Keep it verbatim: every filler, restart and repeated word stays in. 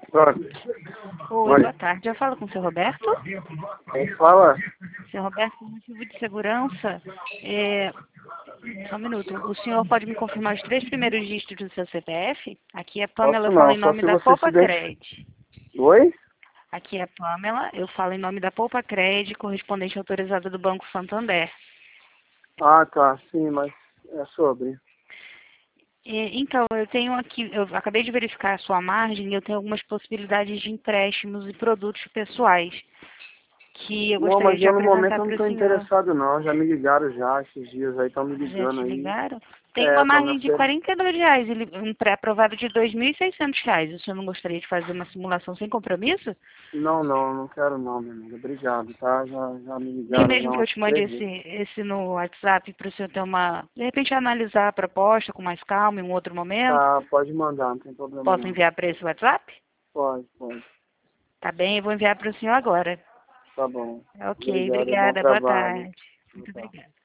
Pronto. Oi, Oi. boa tarde. Eu falo com o seu Roberto. Quem fala? Seu Roberto, por motivo de segurança, é... só um minuto. O senhor pode me confirmar os três primeiros dígitos do seu C P F? Aqui é Pamela, Posso eu falo não, em só nome se da você se Poupa deixa... Cred. Oi? Aqui é Pamela, eu falo em nome da Poupa Cred, correspondente autorizada do Banco Santander. Ah, tá, sim, mas é sobre. E, então, eu tenho aqui, eu acabei de verificar a sua margem e eu tenho algumas possibilidades de empréstimos e produtos pessoais que eu Não, gostaria mas de eu no apresentar momento eu não para o tô senhor. interessado não, já me ligaram já esses dias aí, estão me Já ligando te aí. ligaram? Tem É, uma pra me margem de oferecer. quarenta e dois reais, e li- um pré-aprovado de dois mil e seiscentos reais. O senhor não gostaria de fazer uma simulação sem compromisso? Não, não, não quero não, meu amigo, obrigado, tá? Já, já me Nem ligaram já mesmo que eu umas te mande três esse, vezes. esse no WhatsApp para o senhor ter uma... De repente analisar a proposta com mais calma em um outro momento. Tá, pode mandar, não tem problema Posso não. enviar para esse WhatsApp? Pode, pode. Tá bem, eu vou enviar para o senhor agora. Tá bom. Ok, Obrigado, bom obrigada. Boa trabalho. tarde. Muito Tchau. obrigada.